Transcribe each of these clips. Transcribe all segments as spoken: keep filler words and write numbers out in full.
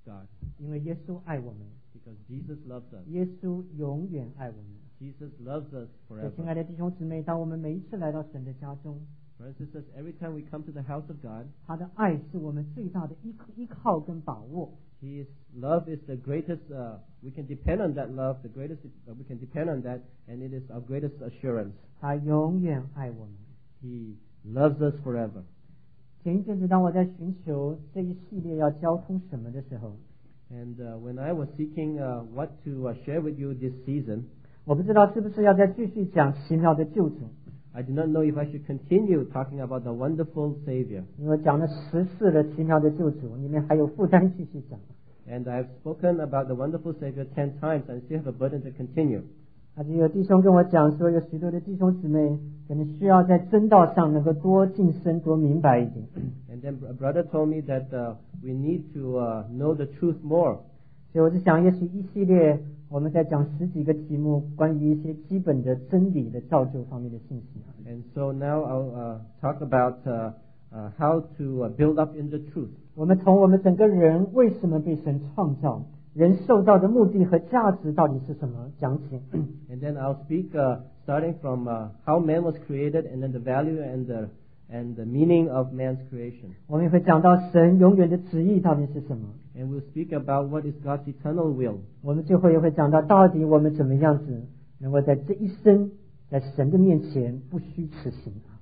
God. 因为耶稣爱我们， Because Jesus loves us. 耶稣永远爱我们。 Jesus loves us 所以，亲 forever. 爱的弟兄姊妹，当我们每一次来到神的家中， Brothers and sisters, every time we come to the house of God, 他的爱是我们最大的依依靠跟把握。 His love is the greatest, uh, we can depend on that love, the greatest, uh, we can depend on that, and it is our greatest assurance. 他永远爱我们。 He loves us forever. 前一阵子，当我在寻求这一系列要交通什么的时候， And uh, when I was seeking uh, what to uh, share with you this season, 我不知道是不是要再继续讲奇妙的救主， I did not know if I should continue talking about the wonderful Savior. 因为讲了十次的奇妙的救主，里面还有负担继续讲。 And I've spoken about the wonderful Savior ten times and still have a burden to continue. 而且有弟兄跟我讲说，有许多的弟兄姊妹可能需要在真道上能够多晋升、多明白一点。 And then a brother told me that uh, we need to uh, know the truth more. 所以我就想，也许一系列我们在讲十几个题目，关于一些基本的真理的造就方面的信息。 And so now I'll uh, talk about uh, uh, how to uh, build up in the truth. 我们从我们整个人为什么被神创造，人受造的目的和价值到底是什么讲起。 And then I'll speak uh, starting from uh, how man was created and then the value and the, and the meaning of man's creation. 我们也会讲到神永远的旨意到底是什么。 And we'll speak about what is God's eternal will. 我们最后也会讲到，到底我们怎么样子能够在这一生在神的面前不虚此行啊！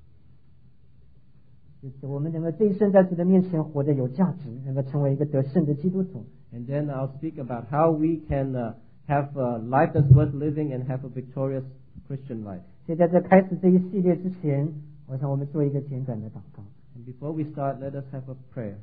就是我们能够这一生在主的面前活得有价值，能够成为一个得胜的基督徒。 And then I'll speak about how we can uh, have a life that's worth living and have a victorious Christian life. 所以在这开始这一系列之前，我想我们做一个简短的祷告。 And before we start, let us have a prayer.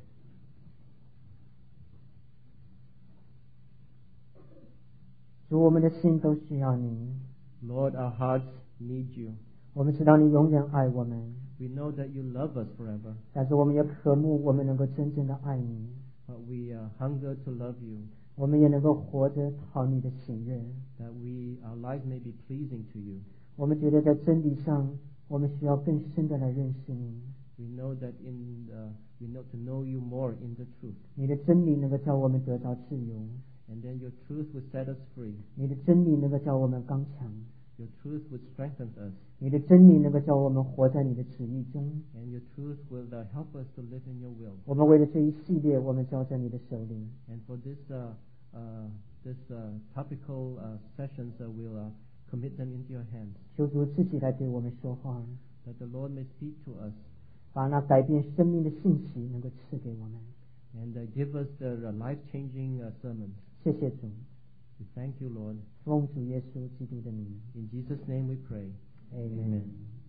主，我们的心都需要你。 Lord, our hearts need you. 我们知道你永远爱我们， We know that you love us forever, 但是我们也渴慕我们能够真正的爱你， but we uh, hunger to love you, 我们也能够活着讨你的喜悦。 that we our lives may be pleasing to you. 我们觉得在真理上，我们需要更深的来认识你。 We know that in uh, we know to know you more in the truth, 你的真理能够叫我们得到自由， and then your truth will set us free. 你的真理能够叫我们刚强， Your truth would strengthen us, 你的真理能够叫我们活在你的旨意中。 and your truth will uh, help us to live in your will. 我们为了这一系列，我们交在你的手里。 And for this uh, uh, this uh, topical uh, sessions, uh, we'll uh, commit them into your hands, 求主自己来对我们说话， that the Lord may speak to us 把那改变生命的信息能够赐给我们。 and uh, give us the uh, life-changing uh, sermons. 谢谢主， We thank you, Lord. 奉主耶稣基督的名 In Jesus' name we pray. ，Amen。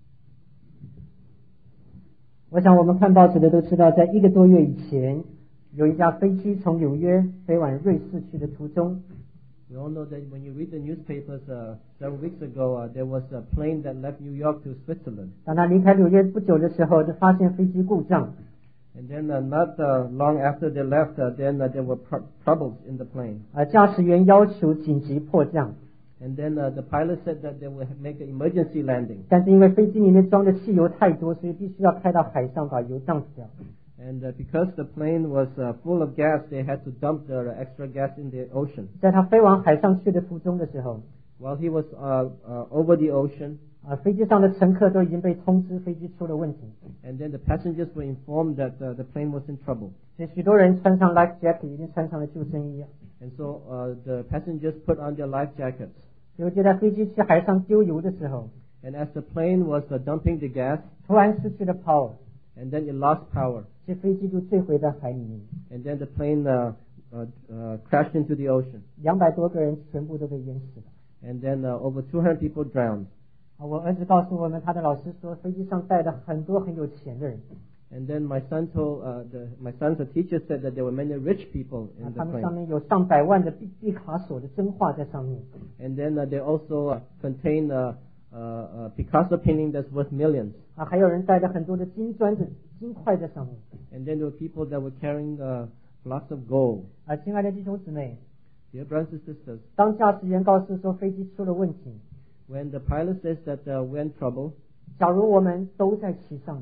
我想我们看报纸的都知道，在一个多月以前，有一架飞机从纽约飞往瑞士去的途中， We all know that when you read the newspapers uh, several weeks ago, uh, there was a plane that left New York to Switzerland. 当他离开纽约不久的时候，就发现飞机故障。 And then uh, not uh, long after they left, uh, then uh, there were pr- troubles in the plane. 而驾驶员要求紧急迫降， And then uh, the pilot said that they will make an emergency landing. 但是因为飞机里面装的汽油太多，所以必须要开到海上把油降掉。 And uh, because the plane was uh, full of gas, they had to dump the extra gas in the ocean. 在他飞往海上去的途中的时候， While he was uh, uh, over the ocean, 啊，飞机上的乘客都已经被通知飞机出了问题， and then the passengers were informed that uh, the plane was in trouble. 所以许多人穿上 life jacket， 已经穿上了救生衣。 And so uh, the passengers put on their life jackets. 结果就在飞机去海上丢油的时候， And as the plane was uh, dumping the gas, 突然失去了 power， and then it lost power. 这飞机就坠毁在海里面， And then the plane uh, uh, uh, crashed into the ocean. 两百多个人全部都被淹死了。 And then uh, over two hundred people drowned. 啊，我儿子告诉我们，他的老师说，飞机上带了很多很有钱的人， And then my son told, uh, the, my son's teacher said that there were many rich people 啊 in， 他 the 们上 plane. 面有上百万的毕毕卡索的真画在上面， And then uh, they also uh, contain uh, uh, uh, Picasso painting that's worth millions. 啊，还有人带着很多的金砖的金块在上面。 And then there were people that were carrying uh, blocks of gold. 啊，亲爱的弟兄姊妹， Dear brothers and sisters, 当驾驶员告诉说飞机出了问题， when the pilot says that uh, we're in trouble, 假如我们都在其上的话，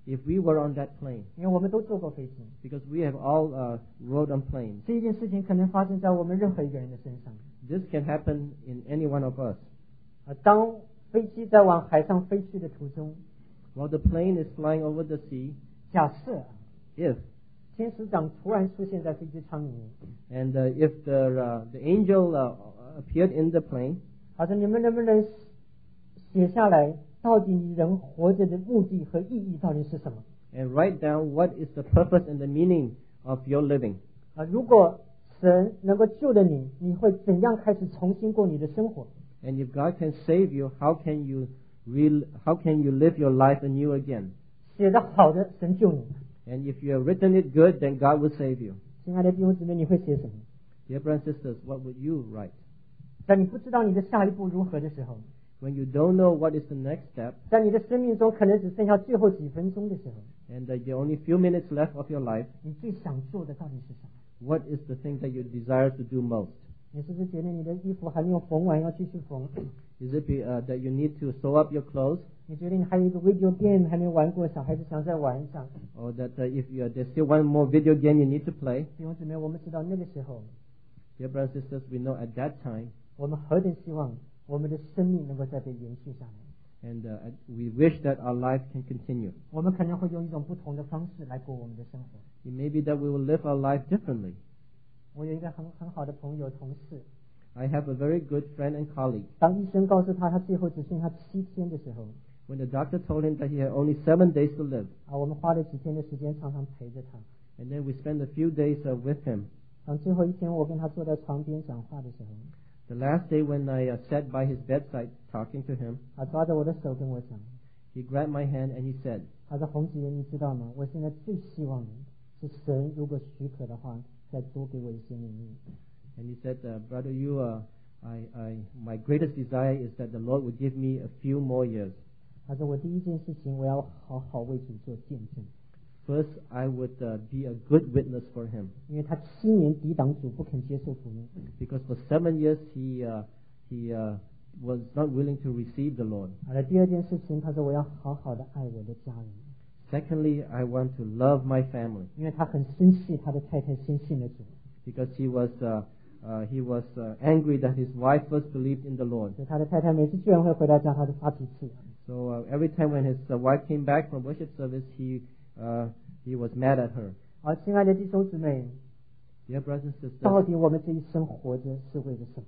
if we were on that plane, 因为我们都坐过飞机， because we have all uh, rode on planes. 这一件事情可能发生在我们任何一个人的身上。 This can happen in any one of us. 啊，当飞机在往海上飞去的途中， While the plane is flying over the sea, 假设 if 天使长突然出现在飞机舱里面， and uh, if the uh, the angel uh, appeared in the plane, 他说：“你们能不能写下来，到底你人活着的目的和意义到底是什么？ and write down what is the purpose and the meaning of your living. 啊，如果神能够救了你，你会怎样开始重新过你的生活？ And if God can save you, how can you real, how can you live your life anew again? 写得好的，神救你。 And if you have written it good, then God will save you. 亲爱的弟兄姊妹，你会写什么？ Dear brothers and sisters, what would you write? 在你不知道你的下一步如何的时候， When you don't know what is the next step, 在你的生命中可能只剩下最后几分钟的时候， and uh, there are only few minutes left of your life, 你最想做的到底是什么？ what is the thing that you desire to do most? 你是不是觉得你的衣服还没有缝完，要继续缝？ Is it be, uh, that you need to sew up your clothes, 你觉得你还有一个 video game 还没玩过，小孩子想再玩一下？ or that uh, if you, uh, there's still one more video game you need to play? 弟兄姊妹，我们知道那个时候， Dear brothers and sisters, we know at that time, 我们何等希望我们的生命能够再被延续下来。 and uh, we wish that our life can continue. 我们可能会用一种不同的方式来过我们的生活。 It may be that we will live our life differently. 我有一个很很好的朋友同事， I have a very good friend and colleague. 当医生告诉他他最后只剩下七天的时候， When the doctor told him that he had only seven days to live, 啊，我们花了几天的时间常常陪着他。 and then we spent a few days uh, with him. 当最后一天我跟他坐在床边讲话的时候， The last day when I uh, sat by his bedside talking to him, 他抓着我的手跟我讲， he grabbed my hand and he said, 他说：“洪姐，你知道吗？我现在最希望的是神如果许可的话，再多给我一些年命。 and he said, uh, brother, you, uh, I, I, my greatest desire is that the Lord would give me a few more years. 他说：“我第一件事情，我要好好为主做见证， First, I would uh, be a good witness for him, 因为他七年抵挡主，不肯接受福音。 because for seven years he, uh, he uh, was not willing to receive the Lord. 好了，第二件事情，他说我要好好的爱我的家人， Secondly, I want to love my family, 因为他很生气，他的太太先信了主， because he was, uh, uh, he was uh, angry that his wife first believed in the Lord. 所以他的太太每次聚完会回到家，他就发脾气。 So uh, every time when his uh, wife came back from worship service, he, uh, he was mad at her. 好，亲爱的弟兄姊妹， Dear brothers and 到 sisters, 底我们这一生活着是为了什么？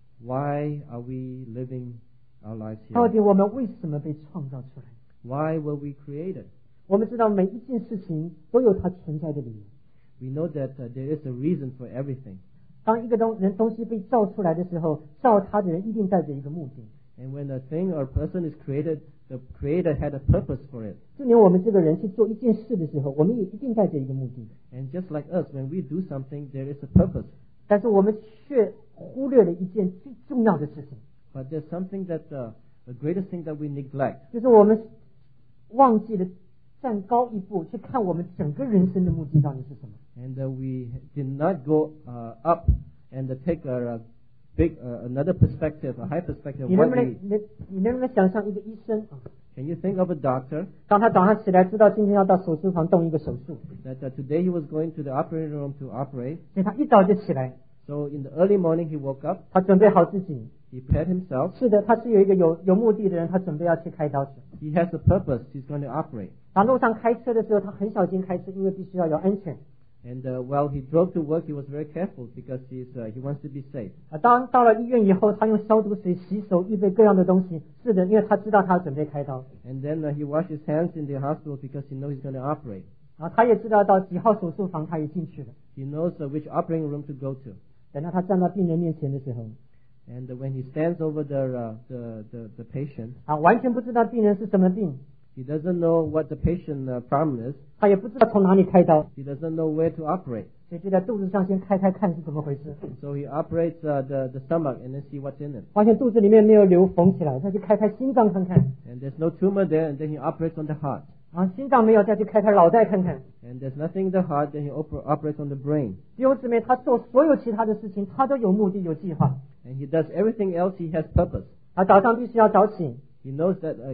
why are we living our lives 到 here? 底我们为什么被创造出来？ Why were we created? 我们知道每一件事情都有它存在的理由。 We know that uh, there is a reason for everything. 当一个东人东西被造出来的时候，造它的人一定带着一个目的。 And when a thing or a person is created, the creator had a purpose for it. 就连我们这个人去做一件事的时候，我们也一定带着一个目的。 And just like us, when we do something, there is a purpose. 但是我们却忽略了一件最重要的事情， But there's something that, uh, the greatest thing that we neglect. 就是我们忘记了站高一步去看我们整个人生的目的到底是什么。 And uh, we did not go uh, up and uh, take a, a big, uh, another perspective, a high perspective. 你能 What 不能 we, 你你能不能想象一个医生啊？ can you think of a doctor 当他早上起来知道今天要到手术房动一个手术， that uh, today he was going to the operating room to operate? 所以他一早就起来， So in the early morning he woke up, 他准备好自己。 he prepared himself. 是的，他是有一个有有目的的人，他准备要去开刀去。 He has a purpose. He's going to operate. 当路上开车的时候，他很小心开车，因为必须要有安全。 And uh, while he drove to work, he was very careful because he's, uh, he wants to be safe. 啊，当到了医院以后，他用消毒水洗手，预备各样的东西。是的，因为他知道他要准备开刀。 And then uh, he washed his hands in the hospital because he knows he's going to operate. 啊，他也知道到几号手术房，他也进去了。 He knows uh, which operating room to go to. 等到他站到病人面前的时候， And uh, when he stands over the, uh, the, the, the patient, 啊，完全不知道病人是什么病， he doesn't know what the patient uh, problem is. 他也不知道从哪里开刀， He doesn't know where to operate. 所以就在肚子上先开开看是怎么回事。 So he operates uh, the, the stomach and then see what's in it. 发现肚子里面没有瘤，缝起来，他就开开心脏看看。 And there's no tumor there, and then he operates on the heart. 啊，心脏没有，再去开开脑袋看看。 And there's nothing in the heart, then he oper- operates on the brain. 弟兄姊妹，他做所有其他的事情，他都有目的、有计划。 And he does everything else, he has purpose. 啊，早上必须要早起， He knows that uh, he,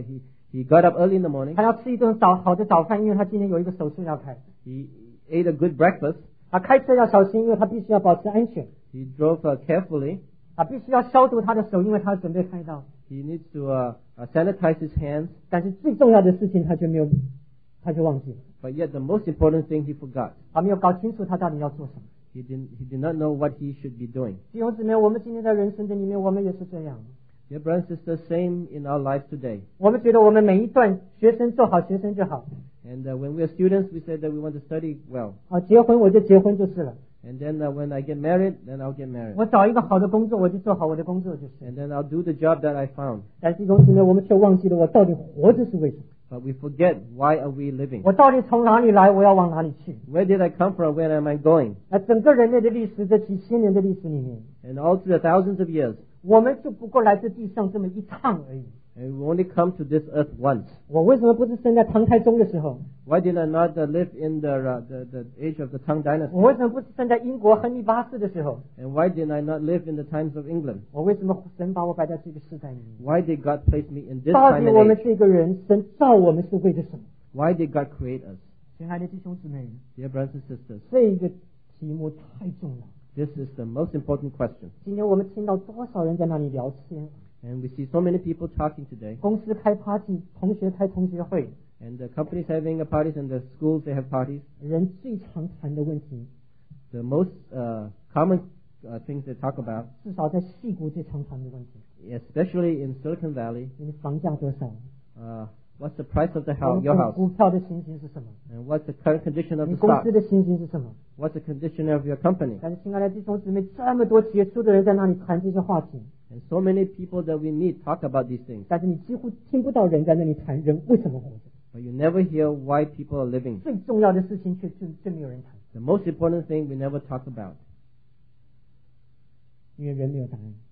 He got up early in the morning. 他要吃一顿早好的早饭，因为他今天有一个手术要开。 He ate a good breakfast. 他开车要小心，因为他必须要保持安全。 He drove uh, carefully. 他必须要消毒他的手，因为他准备开刀。 He needs to uh, uh, sanitize his hands. 但是最重要的事情他就没有，他就忘记了。 But yet the most important thing he forgot. 他没有搞清楚他到底要做什么。 He didn't. He did not know what he should be doing. 弟兄姊妹，我们今天在人生的里面，我们也是这样。 Dear brothers and sisters, same in our lives today. 我们觉得我们每一段学生做好学生就好。 And uh, when we are students, we say that we want to study well. 啊，结婚我就结婚就是了。 And then uh, when I get married, then I'll get married. 我找一个好的工作，我就做好我的工作就是。 And then I'll do the job that I found. 但是弟兄姊妹，我们却忘记了我到底活着是为什么。 But we forget, why are we living? 我到底从哪里来？我要往哪里去？ Where did I come from? Where am I going? 那整个人类的历史，这几千年的历史里面， And all through the thousands of years, 我们就不过来自地上这么一趟而已。 and we only come to this earth once. 我为什么不是生在唐太宗的时候？ Why did I not uh, live in the, uh, the the age of the Tang 我 dynasty? 为什么不是生在英国亨利八世的时候？ And why did I not live in the times of England? 我为什么神把我摆在这个时代里面？ Why did God place me in this 到 time 底 and 我们 age? 这个人，神造我们是为了什么？ Why did God create us? 亲爱的弟兄姊妹， Dear brothers and sisters, 这一个题目太重要。 this is the most important question. 今天我们听到多少人在那里聊天？ And we see so many people talking today. 公司开 party， 同学开同学会， And the companies having a parties and the schools they have parties. 人最常谈的问题， The most uh, common uh, things they talk about, 至少在矽谷最常谈的问题， especially in Silicon Valley, 你房价多少？ uh, what's the price of the 我 house, your 们 house? 股票的情形是什么？ And what's the current condition of 你 the 公 stock? 司的情形是什么？ What's the condition of your company? 但是，亲爱的弟兄姊妹，这么多杰出的人在那里谈这些话题， And so many people that we meet talk about these things. 但是你几乎听不到人在那里谈人为什么活着。 But you never hear why people are living. 最重要的事情却却却没有人谈， The most important thing we never talk about. 因为人没有答案，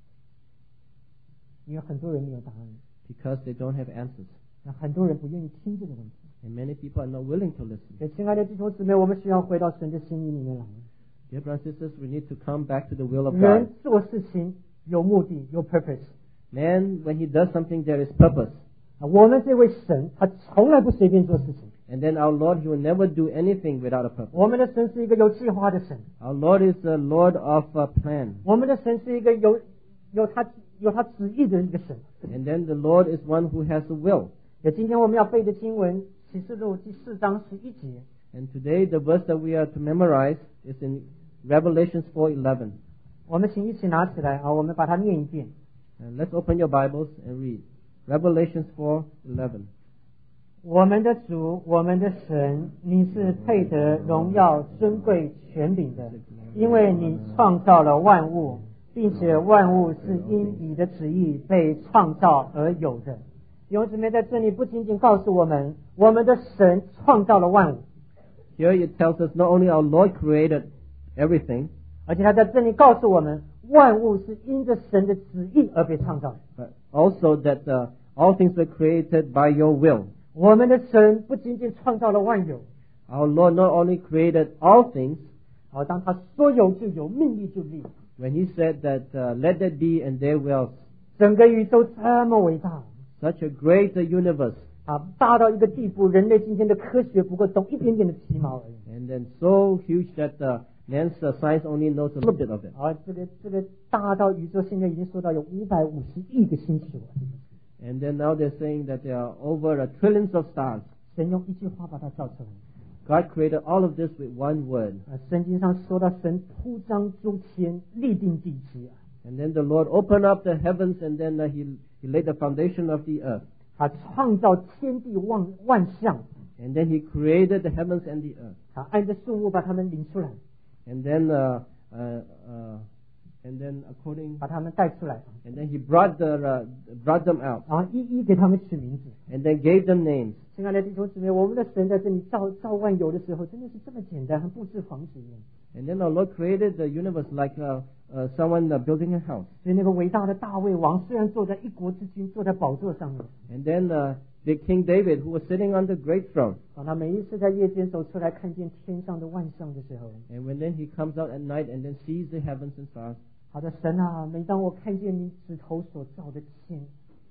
因为很多人没有答案， Because they don't have answers. 那很多人不愿意听这个问题。 And many people are not willing to listen. 所以，亲爱的弟兄姊妹，我们需要回到神的心意里面来。 Dear brothers and sisters, we need to come back to the will of 人 God. 做事情有目的，有 purpose。 Man, when he does something, there is purpose. 啊，我们这位神，他从来不随便做事情。 And then our Lord, he will never do anything without a purpose. 我们的神是一个有计划的神， Our Lord is the Lord of a plan. 我们的神是一个有有他有他旨意的一个神。 And then the Lord is one who has a will. 有今天我们要背的经文，启示录第四章十一节。 And today the verse that we are to memorize is in Revelations four eleven. 我们请一起拿起来啊，我们把它念一遍。 And let's open your Bibles and read. Revelations four eleven. 我们的主，我们的神，你是配得荣耀、尊贵、权柄的，因为你创造了万物，并且万物是因你的旨意被创造而有的。弟兄姊妹，在这里不仅仅告诉我们，我们的神创造了万物， Here it tells us not only our Lord created everything, 而且他在这里告诉我们，万物是因着神的旨意而被创造的。 but also that uh, all things were created by your will. 我们的神不仅仅创造了万有， Our Lord not only created all things, 好，当他说有就有，命立就立， when he said that uh, let there be and there was, 整个宇宙这么伟大。 such a great uh, universe, 啊，大到一个地步，人类今天的科学不过懂一点点的皮毛而已。 and then so huge that uh, man's uh, science only knows a little bit of it. 啊，这个这个大到宇宙现在已经说到有五百五十亿个星球了。 And then now they're saying that there are over a trillions of stars. 神用一句话把它造出来。 God created all of this with one word. 啊，圣经上说到神铺张诸天，立定地基啊。 And then the Lord opened up the heavens and then uh, he, he laid the foundation of the earth. 啊，创造天地万万象。 And then he created the heavens and the earth. 啊，按着数目把它们领出来， And then, uh, uh, uh, and then according, 把它们带出来， and then he brought the, uh, brought them out. 啊，一一给他们取名字。 And then gave them names. 亲爱的弟兄姊妹，我们的神在这里造造万有的时候，真的是这么简单，和布置房子一样。 And then our Lord created the universe like uh, uh, someone uh, building a house. 所以那个伟大的大卫王虽然坐在一国之君，坐在宝座上面， And then uh, the King David, who was sitting on the great throne. 当他每一次在夜间走出来看见天上的万象的时候， And when then he comes out at night and then sees the heavens and stars. 好的神啊，每当我看见你指头所造的天，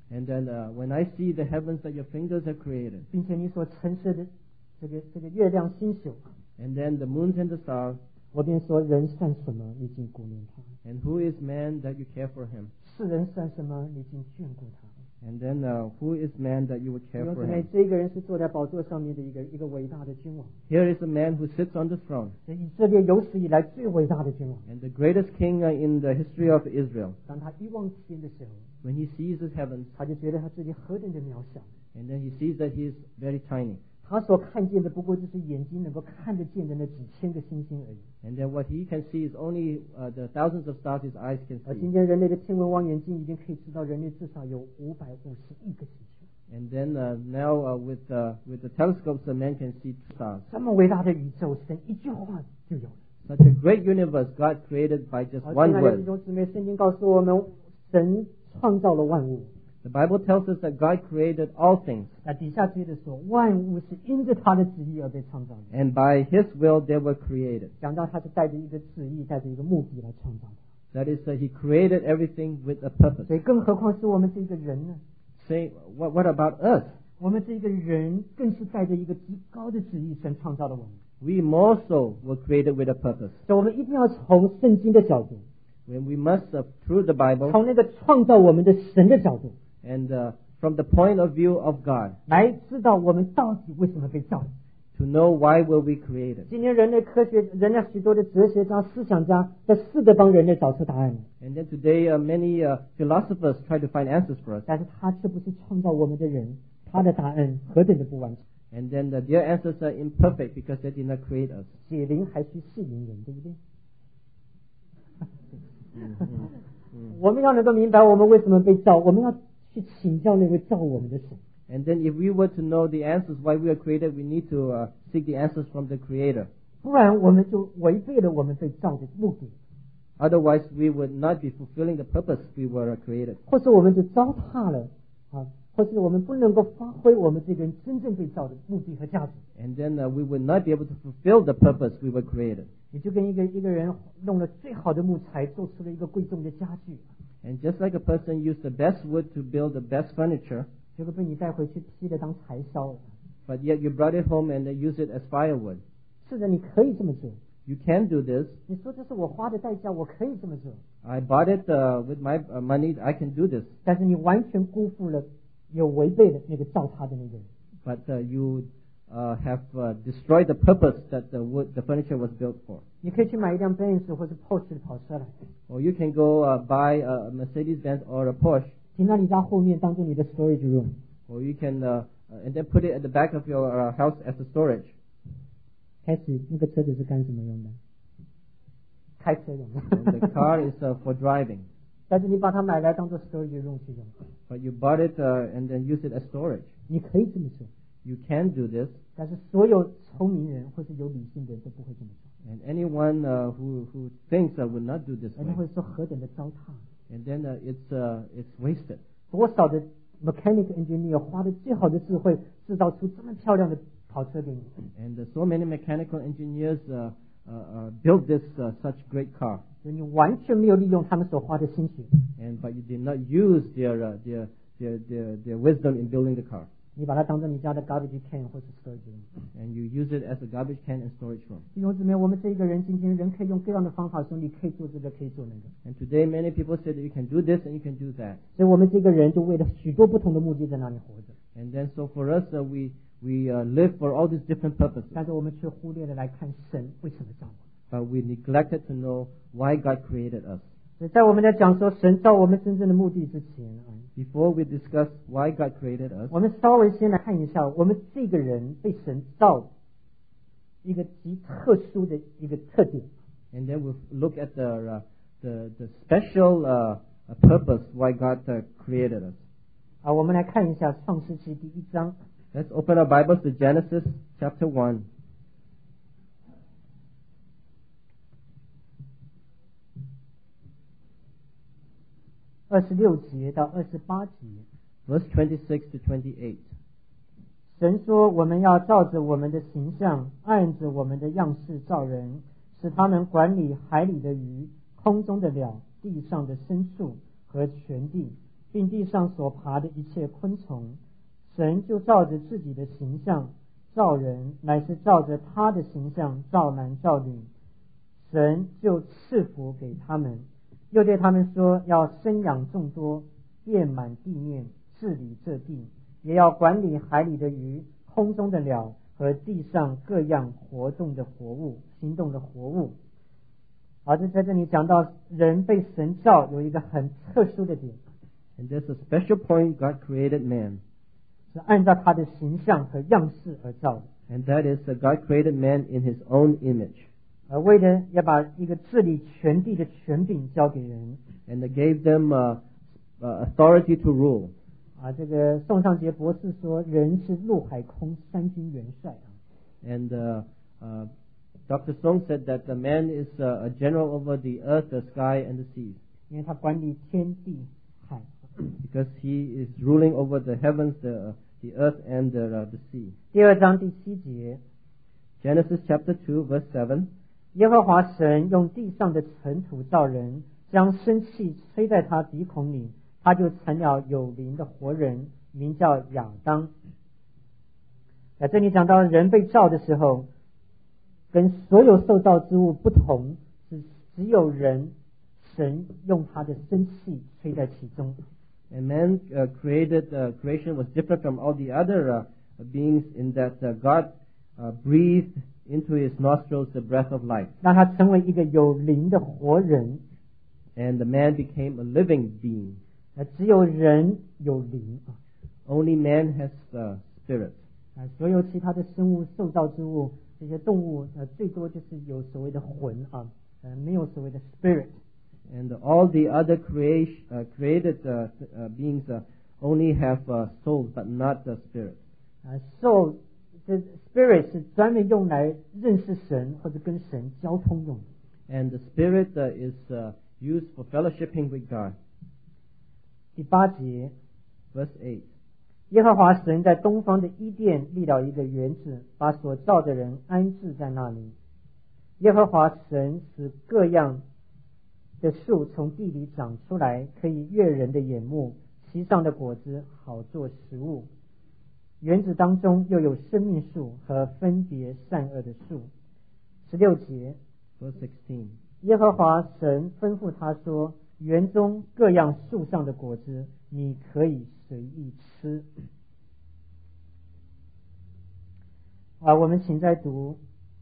And then uh, when I see the heavens that your fingers have created, 并且你所陈设的这个这个月亮星宿， and then the moons and the stars, 我便说人算什么，你竟顾念他； and who is man that you care for him? 世人算什么，你竟眷顾他。 And then uh, who is man that you would 弟 care 兄 for 姊妹， him? 这个人是坐在宝座上面的一个一个伟大的君王， Here is a man who sits on the throne, 是以色列有史以来最伟大的君王。 and the greatest king uh, in the history of Israel. 当他一望天的时候， When he sees his heavens, 他就觉得他自己何等的渺小。 and then he sees that he is very tiny. 他所看见的不过就是眼睛能够看得见的那几千个星星而已。 And then what he can see is only uh, the thousands of stars his eyes can 而 see. 今天人类的天文望远镜已经可以知道，人类至少有五百五十亿个星球。 And then uh, now uh, with uh, with the telescopes, a man can see stars. 这么伟大的宇宙，神一句话就有了。 Such a great universe God created by just 好， one 亲爱的弟 word. 兄姊妹，圣经告诉我们，神创造了万物。 The Bible tells us that God created all things, 那底下接着说，万物是因着他的旨意而被创造的。 and by His will they were created. 讲到他是带着一个旨意，带着一个目的来创造的。 That is, that He created everything with a purpose. 所以，更何况是我们这个人呢？ Say, what, what about us? 我们这个人更是带着一个极高的旨意，神创造了我们。 We more so were created with a purpose. 所以，我们一定要从圣经的角度， When we must, uh, through the Bible, 从那个创造我们的神的角度， and uh, from the point of view of God, 来知道我们到底为什么被造。 to know why were we created. 今天人类科学，人家许多的哲学家、思想家，在试着帮人类找出答案， And then today, uh, many uh, philosophers try to find answers for us. 但是他却不是创造我们的人，他的答案何等的不完全。 And then uh, their answers are imperfect because they did not create us. 解铃还须系铃人，对不对？我们要能够明白我们为什么被造，我们要去请教那位造我们的神。 And then if we were to know the answers why we are created, we need to uh, seek the answers from the Creator. 不然我们就违背了我们被造的目的， Otherwise, we would not be fulfilling the purpose we were created. 或是我们就糟蹋了啊，或是我们不能够发挥我们这个人真正被造的目的和价值。 And then uh, we would not be able to fulfill the purpose we were created. 你就跟一个一个人弄了最好的木材，做出了一个贵重的家具， And just like a person used the best wood to build the best furniture, 结果被你带回去劈了当柴烧了。 but yet you brought it home and they use it as firewood. 是的，你可以这么做。 You can do this. 你说这是我花的代价，我可以这么做， I bought it uh, with my uh, money. I can do this. 但是你完全辜负了，有违背了那个造他的那个人。 But uh, you uh, have uh, destroyed the purpose that the wood, the furniture was built for. 你可以去买一辆 Benz 或者 Porsche 的跑车来， Or you can go uh, buy a Mercedes-Benz or a Porsche, 停到你家后面当做你的 storage room。 or you can uh, uh, and then put it at the back of your uh, house as a storage. 开始那个车子是干什么用的？开车用的。 And the car is uh, for driving, 但是你把它买来当做 storage room 去用， but you bought it uh, and then use it as storage. 你可以这么做， You can do this, 但是所有聪明人或是有理性的人都不会这么做， and anyone uh, who who thinks uh, would not do this 而他 way. 会说何等的糟蹋。 And then uh, it's uh, it's wasted. 多少的 mechanic engineer 花的最好的智慧制造出这么漂亮的跑车给你， And uh, so many mechanical engineers uh, uh, uh, built this uh, such great car, 所以你完全没有利用他们所花的心血， and but you did not use their uh, their, their their their wisdom in building the car, 你把它当做你家的 garbage can 或是 storage room。 and you use it as a garbage can and storage room. 弟兄姊妹，我们这一个人今天人可以用各样的方法说，你可以做这个，可以做那个， And today, many people say that you can do this and you can do that. 所以我们这个人就为了许多不同的目的在那里活着， And then, so for us, uh, we we uh, live for all these different purposes, 但是我们却忽略了来看神为什么造我们。 but we neglected to know why God created us. 所以在我们在讲说神造我们真正的目的之前啊， Before we discuss why God created us, 我们稍微先来看一下，我们这个人被神造一个极特殊的一个特点。 and then we'll look at the uh, the the special uh, uh, purpose why God uh, created us. 啊，我们来看一下创世纪第一章。 Let's open our Bibles to Genesis chapter one. 二十六节到二十八节， Verse twenty-six to twenty-eight. 神说：“我们要照着我们的形象，按着我们的样式造人，使他们管理海里的鱼、空中的鸟、地上的牲畜和全地， 并地上所爬的一切昆虫。神就照着自己的形象造人，乃是照着他的形象造男造女。神就赐福给他们，又对他们说，要生养众多，遍满地面，治理这地，也要管理海里的鱼，空中的鸟和地上各样活动的活物，行动的活物。好，就在这里讲到人被神造有一个很特殊的点， And there's a special point God created man. 是按照他的形象和样式而造的， And that is that God created man in his own image. 而为了要把一个治理全地的权柄交给人。 And they gave them uh, uh, authority to rule. 啊，这个宋尚杰博士说，人是陆海空三军元帅啊。 And uh, uh, Doctor Song said that the man is uh, a general over the earth, the sky, and the seas. 因为他管理天地海。 Because he is ruling over the heavens, the, uh, the earth, and the, uh, the sea. 第二章第七节， Genesis chapter two, verse seven. 耶和华神用地上的尘土造人，将生气吹在他鼻孔里，他就成了有灵的活人，名叫亚当。在这里讲到人被造的时候，跟所有受造之物不同，是只有人，神用他的生气吹在其中。 And man uh, created uh, creation was different from all the other uh, beings in that uh, God uh, breathed into his nostrils the breath of life. 让他成为一个有灵的活人。 And the man became a living being. 只有人有灵啊， Only man has uh, spirit. 啊，所有其他的生物、受造之物，这些动物，呃，最多就是有所谓的魂啊，呃，没有所谓的 spirit。 And all the other creation, uh, created uh, uh, beings uh, only have uh, souls, but not the spirit. 啊，soul 这 spirit 是专门用来认识神或者跟神交通用的。 And the spirit uh, is uh, used for fellowshipping with God. 第八节， Verse eight. 耶和华神在东方的伊甸立了一个园子，把所造的人安置在那里。耶和华神使各样的树从地里长出来，可以悦人的眼目，其上的果子好做食物。园子当中又有生命树和分别善恶的树。十六节， Verse sixteen. 耶和华神吩咐他说，园中各样树上的果子你可以随意吃。啊，我们请再读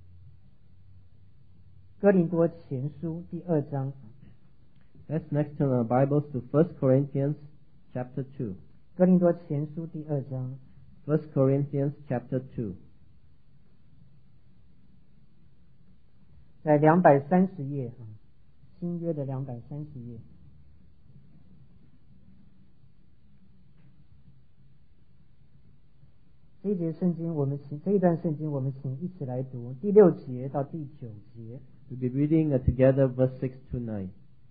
哥林多前书第二章。 Let's next turn our Bibles to First Corinthians chapter two. 哥林多前书第二章。 First Corinthians chapter two. 在两百三十页啊，新约的两百三十页。这一节圣经，我们请这一段圣经，我们请一起来读第六节到第九节。 We'll be reading uh, together verse six to nine.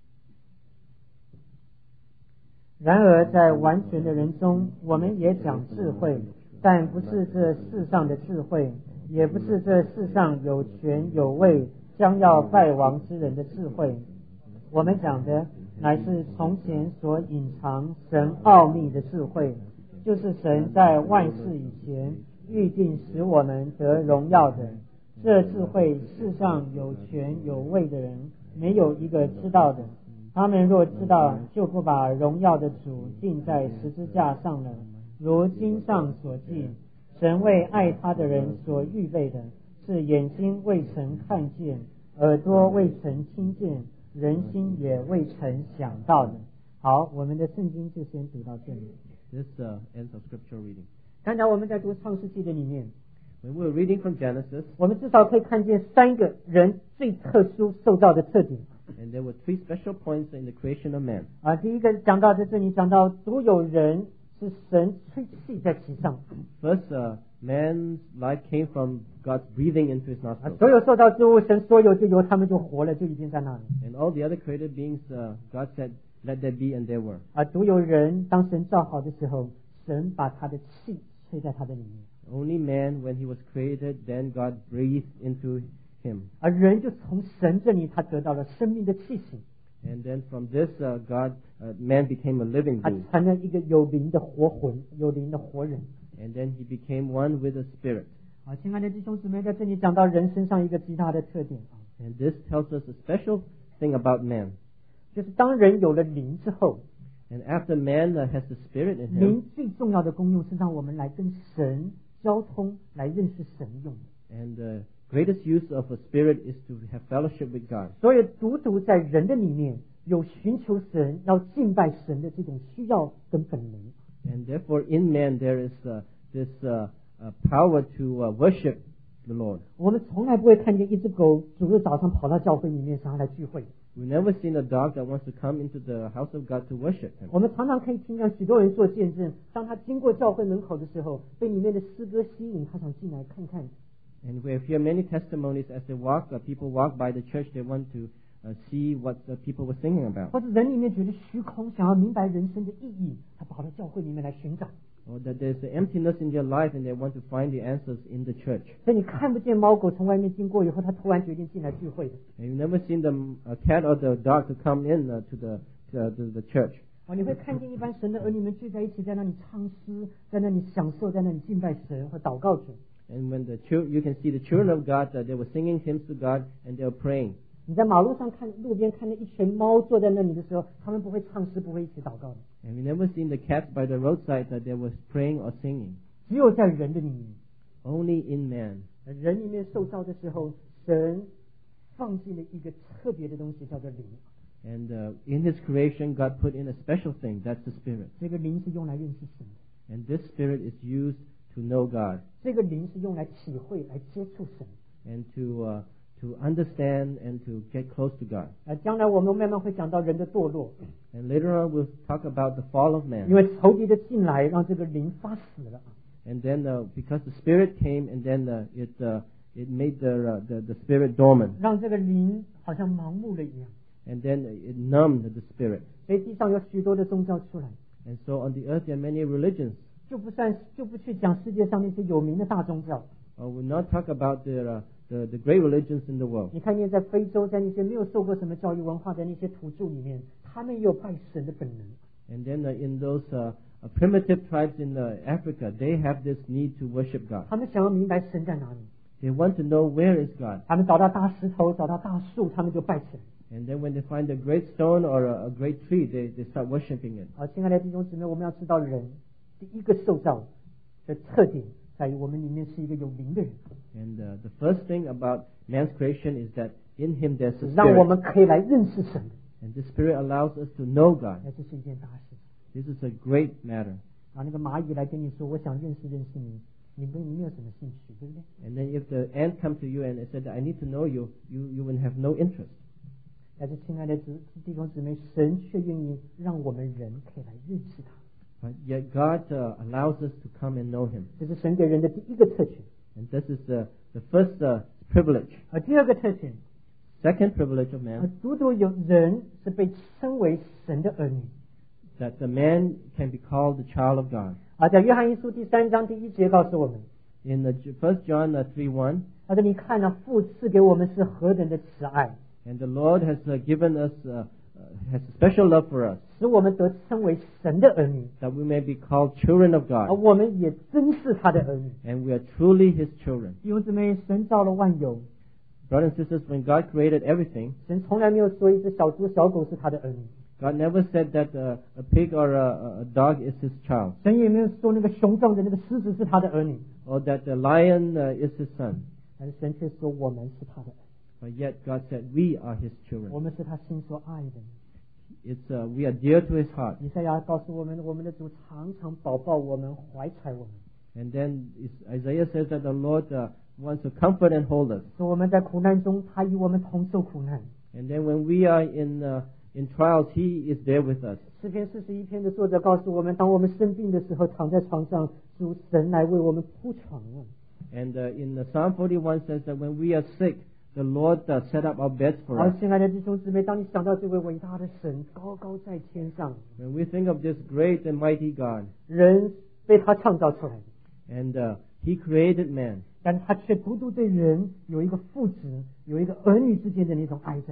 然而在完全的人中，我们也讲智慧，但不是这世上的智慧，也不是这世上有权有位将要败亡之人的智慧。我们讲的乃是从前所隐藏神奥秘的智慧，就是神在万事以前预定使我们得荣耀的。这智慧世上有权有位的人没有一个知道的，他们若知道，就不把荣耀的主钉在十字架上了。如经上所记，神为爱他的人所预备的，是眼睛未曾看见，耳朵未曾听见，人心也未曾想到的。好，我们的圣经就先读到这里。 This uh, ends our scripture reading. 刚才我们在读创世纪的里面， When we were reading from Genesis, 我们至少可以看见三个人最特殊受造的特点。 and there were three special points in the creation of man. 啊，第一个讲到在这里讲到独有人是神吹气在其上。 First, uh, man's life came from God's breathing into his 啊， nostrils. 所有受造之物，神说有就有，他们就活了，就已经在那里。 And all the other created beings, uh, God said, let there be, and there were. 啊，独有人当神造好的时候，神把他的气吹在他的里面， Only man, when he was created, then God breathed into him. 而人就从神这里他得到了生命的气息。 And then from this, uh, God, uh, man became a living 他 being. 成了一个有灵的活魂，有灵的活人。 And then he became one with the Spirit. 好，亲爱的弟兄姊妹，在这里讲到人身上一个极大的特点啊， And this tells us a special thing about man. 就是当人有了灵之后， And after man uh, has the Spirit in him, 灵最重要的功用是让我们来跟神交通，来认识神用的。 and the greatest use of a Spirit is to have fellowship with God. 所以独独在人的里面有寻求神、要敬拜神的这种需要跟本能。 And therefore in man there is uh, this uh, uh, power to uh, worship the Lord. 我们从来不会看见一只狗主日早上跑到教会里面想要来聚会。 We've never seen a dog that wants to come into the house of God to worship Him. 我们常常可以听到许多人做见证，当他经过教会门口的时候，被里面的诗歌吸引，他想进来看看。 And we hear many testimonies as they walk, uh, people walk by the church, they want to uh, see what the people were singing about. 或者人里面觉得虚空，想要明白人生的意义，他跑到教会里面来寻找。 Or that there's an emptiness in their life and they want to find the answers in the church. 所以你看不见猫狗从外面经过以后，他突然决定进来聚会的。 And you've never seen the uh, cat or the dog to come in uh, to the to, uh, to the church. 哦，你会看见一般神的儿女们聚在一起，在那里唱诗，在那里享受，在那里敬拜神和祷告主。 And when the chil- you can see the children of God, uh, they were singing hymns to God and they were praying. 你在马路上看路边看见一群猫坐在那里的时候，他们不会唱诗，不会一起祷告的。 And we never seen the cats by the roadside that they were praying or singing. 只有在人的里面， Only in man. 人里面受造的时候，神放进了一个特别的东西，叫做灵。 And uh, in His creation, God put in a special thing. That's the Spirit. 这个灵是用来认识神的， And this Spirit is used to know God 这个灵是用来体会、来接触神。 and to uh, to understand and to get close to God. 呃，将来我们慢慢会讲到人的堕落， And later on, we'll talk about the fall of 因 man. 为仇敌的进来，让这个灵发死了。 And then, uh, because the Spirit came, and then uh, it uh, it made the, uh, the the Spirit dormant, 让这个灵好像盲目了一样。 and then it numbed the Spirit. 所以地上有许多的宗教出来， And so on the earth, there are many religions. 就不算就不去讲世界上那些有名的大宗教。 Uh, we'll not talk about the, uh, the the great religions in the world. 你看见在非洲，在那些没有受过什么教育文化的那些土著里面，他们也有拜神的本能。 And then uh, in those uh, uh, primitive tribes in uh, Africa, they have this need to worship God. 他们想要明白神在哪里， They want to know where is God. 他们找到大石头，找到大树，他们就拜起来。 And then when they find a great stone or a, a great tree, they, they start worshiping it. 好，亲爱的弟兄姊妹，我们要知道人第一个受造的特点在于我们里面是一个有灵的人， And uh, the first thing about man's creation is that in him there's a 让我 spirit. 们可以来认识神。 And this spirit allows us to know God. 那这是一件大事。 This is a great matter. 啊，那个蚂蚁来跟你说，我想认识认识你，你不你没有什么兴趣，对不对？ And then if the ant come to you and they said, I need to know you, you, you will have no interest. 但是，亲爱的姊弟兄姊妹，神却愿意让我们人可以来认识他， But yet God uh, allows us to come and know him. 这是神给人的第一个特权。 And this is the, the first uh, privilege. 而第二个特权， Second privilege of 而 man, 独独有人是被称为神的儿女。 that the man can be called the child of God. 而在约翰一书第三章第一节告诉我们， In the First John uh, three one, 他说：“你看了、父赐给我们是何等的慈爱， and the Lord has uh, given us, uh, uh, has a special love for us, 使我们得称为神的儿女， that we may be called children of 而 God, 我们也真是他的儿女。 and we are truly His children. ” 弟兄姊妹，神造了万有， Brothers and sisters, when God created everything, 神从来没有说一只小猪、小狗是他的儿女， God never said that uh, a pig or a, a dog is His child, 神也没有说那个雄壮的那个狮子是他的儿女， or that the lion uh, is His son. 但是神却说我们是他的儿 But yet God said we are His 女， children. 我们是他心所爱的。 It's uh, we are dear to His heart. 以赛亚告诉我们，我们的主常常保抱我们，怀揣我们， And then Isaiah says that the Lord uh, wants to comfort and hold us. 说我们在苦难中，他与我们同受苦难。 And then when we are in uh, in trials, He is there with us. 诗篇四十一篇的作者告诉我们，当我们生病的时候，躺在床上，主神来为我们铺床了。 And uh, in the Psalm forty-one says that when we are sick, the Lord uh, set up our beds for 好， us. 亲爱的弟兄姊妹，当你想到这位伟大的神高高在天上， When we think of this great and mighty God, 人被他创造出来， and uh, He created man, 但他却独独对人有一个父子、有一个儿女之间的那种爱在那里。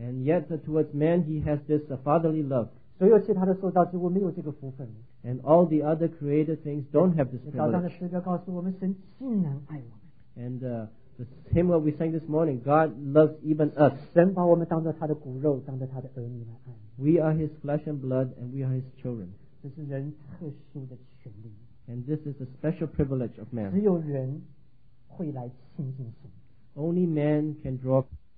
And yet uh, towards man he has this uh, fatherly love. 所有其他的受造之物没有这个福分。 And all the other created things don't have this 早上的 privilege. 诗歌告诉我们，神竟然爱我们， And uh, the hymn what we sang this morning, God loves even us. 神把我们当作他的骨肉，当作他的儿女来爱。 We are His flesh and blood, and we are His children. 这是人特殊的权利， And this is a special privilege of 只 man. 有人会来亲近神。 Only man can draw